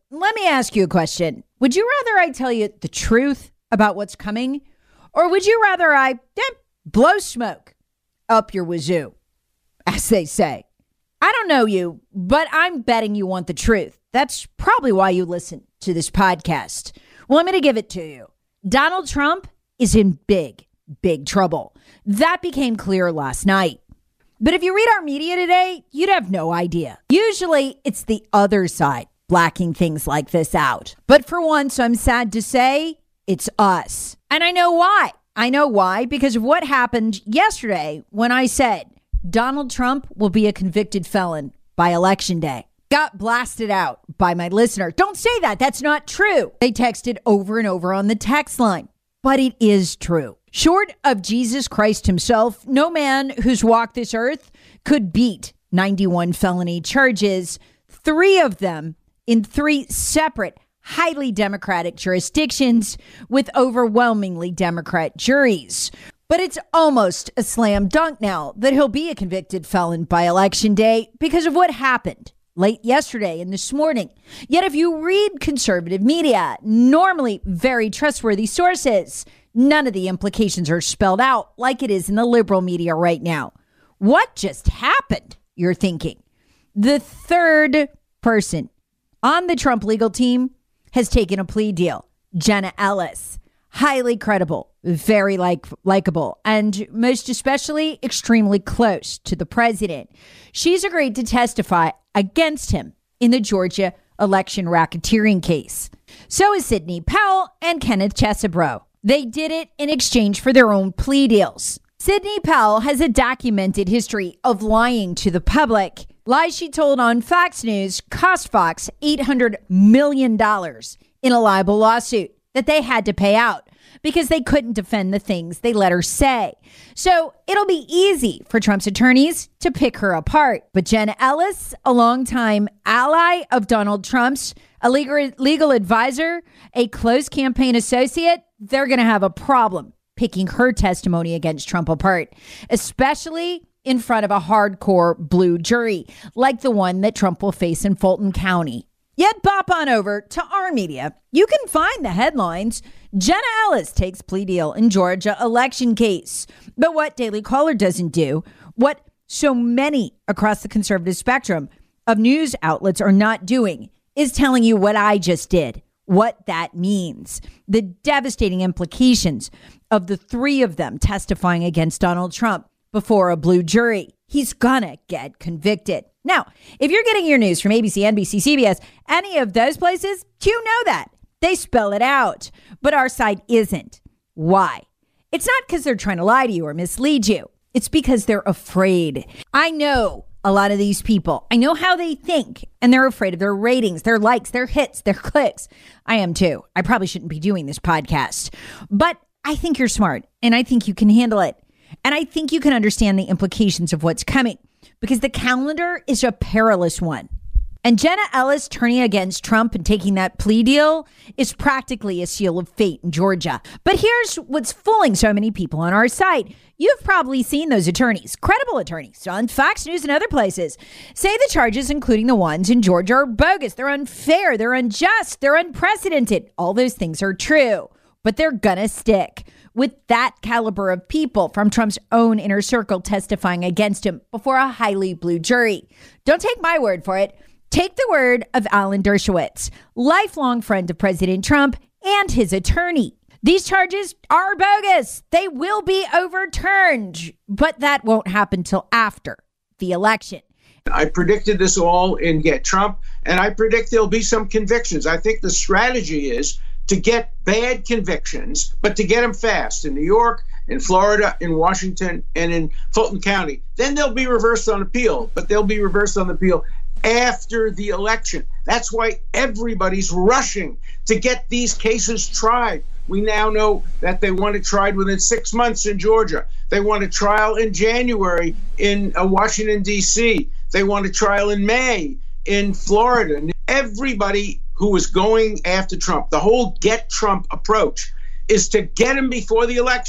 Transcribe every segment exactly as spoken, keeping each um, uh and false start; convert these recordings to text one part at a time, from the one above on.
let me ask you a question. Would you rather I tell you the truth about what's coming? Or would you rather I eh, blow smoke up your wazoo, as they say? I don't know you, but I'm betting you want the truth. That's probably why you listen to this podcast. Well, I'm going to give it to you. Donald Trump is in big, big trouble. That became clear last night. But if you read our media today, you'd have no idea. Usually, it's the other side blacking things like this out. But for once, I'm sad to say, it's us. And I know why. I know why, because of what happened yesterday when I said Donald Trump will be a convicted felon by Election Day. Got blasted out by my listener. Don't say that. That's not true. They texted over and over on the text line. But it is true. Short of Jesus Christ himself, no man who's walked this earth could beat ninety-one felony charges, three of them in three separate, highly Democratic jurisdictions with overwhelmingly Democrat juries. But it's almost a slam dunk now that he'll be a convicted felon by Election Day because of what happened late yesterday and this morning. Yet if you read conservative media, normally very trustworthy sources, none of the implications are spelled out like it is in the liberal media right now. What just happened, you're thinking? The third person on the Trump legal team has taken a plea deal. Jenna Ellis, highly credible, very like likable, and most especially extremely close to the president. She's agreed to testify against him in the Georgia election racketeering case. So is Sidney Powell and Kenneth Chesebro. They did it in exchange for their own plea deals. Sidney Powell has a documented history of lying to the public. Lies she told on Fox News cost Fox eight hundred million dollars in a libel lawsuit that they had to pay out because they couldn't defend the things they let her say. So it'll be easy for Trump's attorneys to pick her apart. But Jenna Ellis, a longtime ally of Donald Trump's, a legal, legal advisor, a close campaign associate, they're going to have a problem picking her testimony against Trump apart, especially in front of a hardcore blue jury like the one that Trump will face in Fulton County. Yet bop on over to our media. You can find the headlines. Jenna Ellis takes plea deal in Georgia election case. But what Daily Caller doesn't do, what so many across the conservative spectrum of news outlets are not doing, is telling you what I just did, what that means, the devastating implications of the three of them testifying against Donald Trump before a blue jury. He's gonna get convicted. Now, if you're getting your news from A B C, N B C, C B S, any of those places, you know that. They spell it out. But our side isn't. Why? It's not because they're trying to lie to you or mislead you. It's because they're afraid. I know a lot of these people. I know how they think, and they're afraid of their ratings, their likes, their hits, their clicks. I am too. I probably shouldn't be doing this podcast. But I think you're smart, and I think you can handle it. And I think you can understand the implications of what's coming, because the calendar is a perilous one. And Jenna Ellis turning against Trump and taking that plea deal is practically a seal of fate in Georgia. But here's what's fooling so many people on our site. You've probably seen those attorneys, credible attorneys on Fox News and other places, say the charges, including the ones in Georgia, are bogus. They're unfair. They're unjust. They're unprecedented. All those things are true, but they're gonna stick with that caliber of people from Trump's own inner circle testifying against him before a highly blue jury. Don't take my word for it. Take the word of Alan Dershowitz, lifelong friend of President Trump and his attorney. These charges are bogus. They will be overturned, but that won't happen till after the election. I predicted this all in Get Trump, and I predict there'll be some convictions. I think the strategy is to get bad convictions, but to get them fast in New York, in Florida, in Washington, and in Fulton County. Then they'll be reversed on appeal, but they'll be reversed on appeal after the election. That's why everybody's rushing to get these cases tried. We now know that they want it tried within six months in Georgia. They want a trial in January in uh, Washington, D C. They want a trial in May in Florida. Everybody who is going after Trump, the whole Get Trump approach is to get him before the election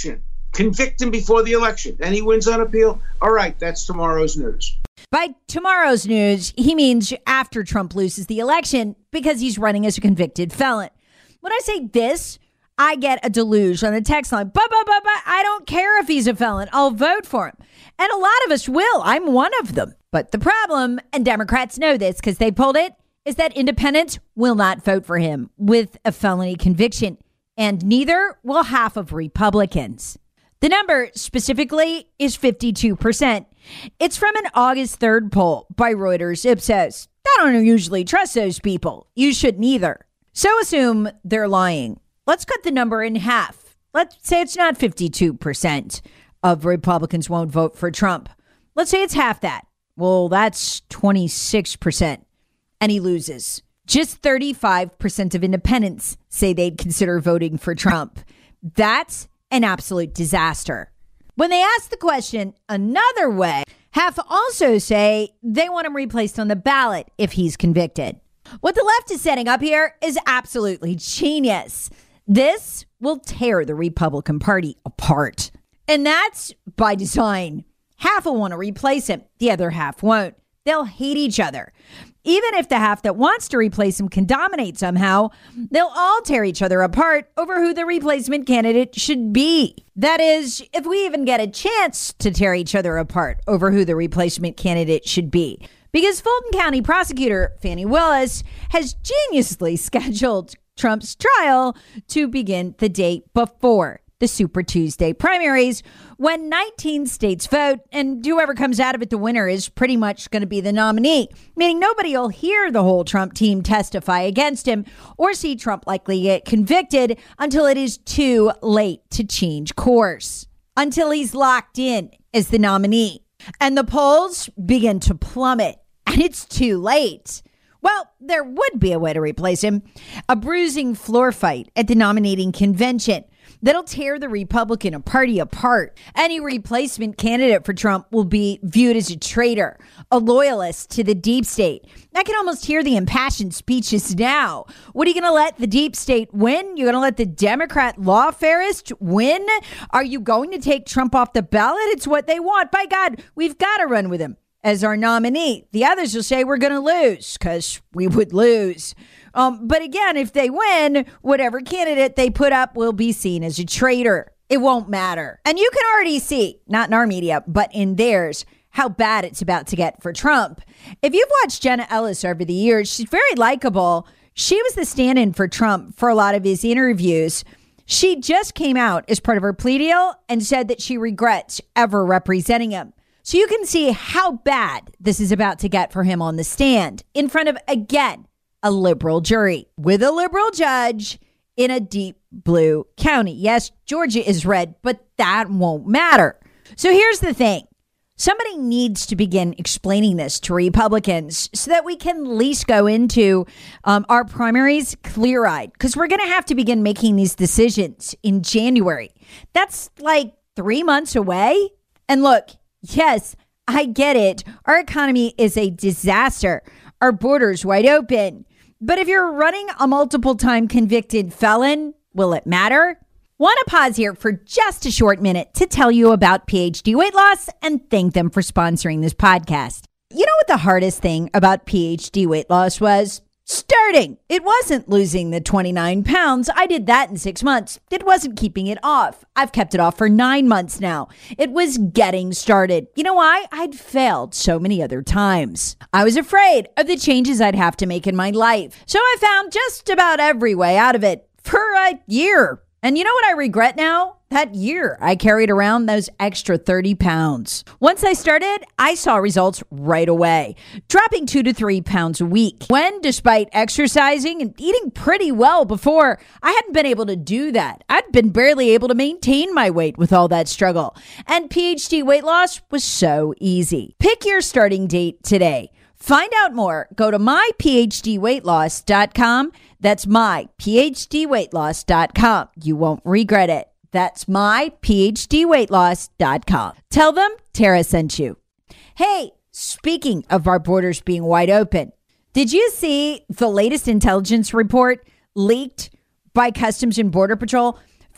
convict him before the election, and he wins on appeal. All right, that's tomorrow's news. By tomorrow's news, he means after Trump loses the election because he's running as a convicted felon. When I say this, I get a deluge on the text line. But, but, but, but, I don't care if he's a felon. I'll vote for him. And a lot of us will. I'm one of them. But the problem, and Democrats know this because they pulled it, is that independents will not vote for him with a felony conviction. And neither will half of Republicans. The number specifically is fifty-two percent. It's from an August third poll by Reuters Ipsos. I don't usually trust those people. You shouldn't either. So assume they're lying. Let's cut the number in half. Let's say it's not fifty-two percent of Republicans won't vote for Trump. Let's say it's half that. Well, that's twenty-six percent. And he loses. Just thirty-five percent of independents say they'd consider voting for Trump. That's an absolute disaster. When they ask the question another way, half also say they want him replaced on the ballot if he's convicted. What the left is setting up here is absolutely genius. This will tear the Republican Party apart. And that's by design. Half will want to replace him. The other half won't. They'll hate each other. Even if the half that wants to replace him can dominate somehow, they'll all tear each other apart over who the replacement candidate should be. That is, if we even get a chance to tear each other apart over who the replacement candidate should be. Because Fulton County prosecutor Fani Willis has geniusly scheduled Trump's trial to begin the day before the Super Tuesday primaries, when nineteen states vote, and whoever comes out of it the winner is pretty much going to be the nominee, meaning nobody will hear the whole Trump team testify against him or see Trump likely get convicted until it is too late to change course, until he's locked in as the nominee. And the polls begin to plummet, and it's too late. Well, there would be a way to replace him. A bruising floor fight at the nominating convention that'll tear the Republican Party apart. Any replacement candidate for Trump will be viewed as a traitor, a loyalist to the deep state. I can almost hear the impassioned speeches now. What are you going to let the deep state win? You're going to let the Democrat lawfarist win? Are you going to take Trump off the ballot? It's what they want. By God, we've got to run with him as our nominee. The others will say we're going to lose because we would lose. Um, but again, if they win, whatever candidate they put up will be seen as a traitor. It won't matter. And you can already see, not in our media, but in theirs, how bad it's about to get for Trump. If you've watched Jenna Ellis over the years, she's very likable. She was the stand-in for Trump for a lot of his interviews. She just came out as part of her plea deal and said that she regrets ever representing him. So you can see how bad this is about to get for him on the stand in front of, again, a liberal jury with a liberal judge in a deep blue county. Yes, Georgia is red, but that won't matter. So here's the thing. Somebody needs to begin explaining this to Republicans so that we can at least go into um, our primaries clear-eyed, because we're going to have to begin making these decisions in January. That's like three months away. And look, yes, I get it. Our economy is a disaster. Our border's wide open. But if you're running a multiple time convicted felon, will it matter? Want to pause here for just a short minute to tell you about P H D Weight Loss and thank them for sponsoring this podcast. You know what the hardest thing about P H D Weight Loss was? Starting. It wasn't losing the twenty-nine pounds. I did that in six months. It wasn't keeping it off. I've kept it off for nine months now. It was getting started. You know why? I'd failed so many other times. I was afraid of the changes I'd have to make in my life. So I found just about every way out of it for a year. And you know what I regret now? That year I carried around those extra thirty pounds. Once I started, I saw results right away, dropping two to three pounds a week. When, despite exercising and eating pretty well before, I hadn't been able to do that. I'd been barely able to maintain my weight with all that struggle. And P H D weight loss was so easy. Pick your starting date today. Find out more. Go to my p h d weight loss dot com. That's my p h d weight loss dot com. You won't regret it. That's my p h d weight loss dot com. Tell them Tara sent you. Hey, speaking of our borders being wide open, did you see the latest intelligence report leaked by Customs and Border Patrol?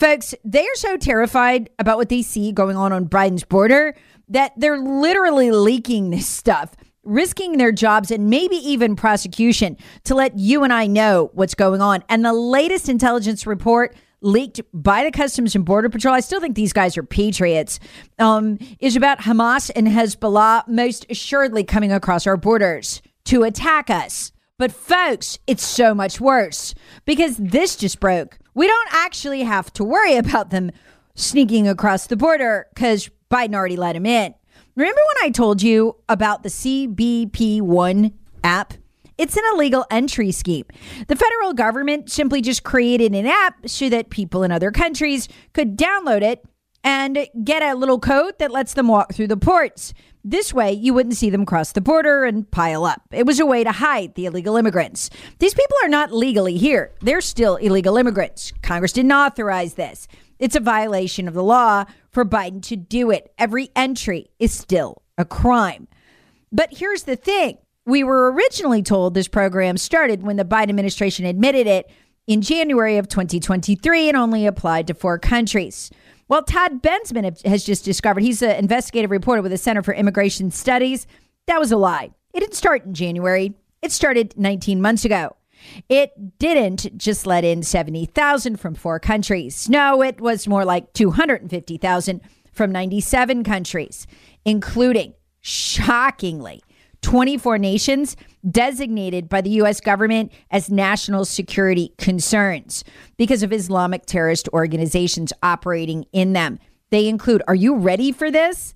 Folks, they are so terrified about what they see going on on Biden's border that they're literally leaking this stuff, risking their jobs and maybe even prosecution to let you and I know what's going on. And the latest intelligence report leaked by the Customs and Border Patrol, I still think these guys are patriots, um, is about Hamas and Hezbollah most assuredly coming across our borders to attack us. But folks, it's so much worse because this just broke. We don't actually have to worry about them sneaking across the border because Biden already let them in. Remember when I told you about the C B P one app? It's an illegal entry scheme. The federal government simply just created an app so that people in other countries could download it and get a little code that lets them walk through the ports. This way, you wouldn't see them cross the border and pile up. It was a way to hide the illegal immigrants. These people are not legally here. They're still illegal immigrants. Congress didn't authorize this. It's a violation of the law for Biden to do it. Every entry is still a crime. But here's the thing. We were originally told this program started when the Biden administration admitted it in January of twenty twenty-three and only applied to four countries. Well, Todd Bensman has just discovered, he's an investigative reporter with the Center for Immigration Studies. That was a lie. It didn't start in January. It started nineteen months ago. It didn't just let in seventy thousand from four countries. No, it was more like two hundred fifty thousand from ninety-seven countries, including, shockingly, twenty-four nations designated by the U S government as national security concerns because of Islamic terrorist organizations operating in them. They include, are you ready for this?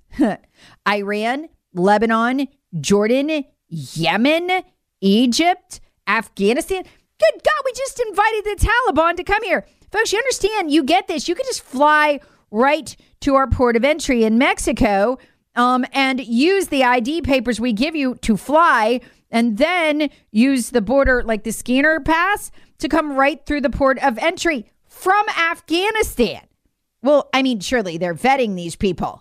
Iran, Lebanon, Jordan, Yemen, Egypt, Afghanistan. Good God, we just invited the Taliban to come here. Folks, you understand, you get this. You can just fly right to our port of entry in Mexico Um, and use the I D papers we give you to fly, and then use the border, like the scanner pass, to come right through the port of entry from Afghanistan. Well, I mean, surely they're vetting these people.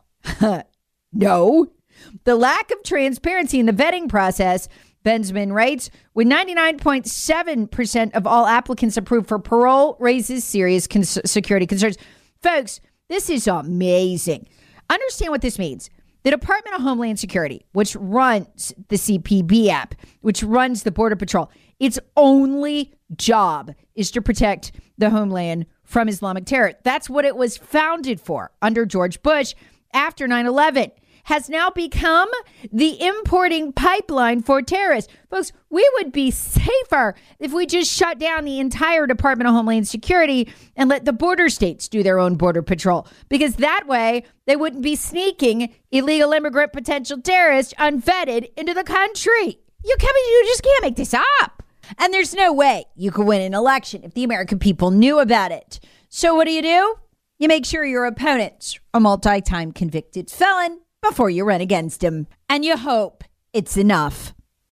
No. The lack of transparency in the vetting process, Bensman writes, with ninety-nine point seven percent of all applicants approved for parole, raises serious cons- security concerns. Folks, this is amazing. Understand what this means. The Department of Homeland Security, which runs the C P B app, which runs the Border Patrol, its only job is to protect the homeland from Islamic terror. That's what it was founded for under George Bush after nine eleven. Has now become the importing pipeline for terrorists. Folks, we would be safer if we just shut down the entire Department of Homeland Security and let the border states do their own border patrol, because that way they wouldn't be sneaking illegal immigrant potential terrorists unvetted into the country. You can't, you just can't make this up. And there's no way you could win an election if the American people knew about it. So what do you do? You make sure your opponent's a multi-time convicted felon before you run against him. And you hope it's enough.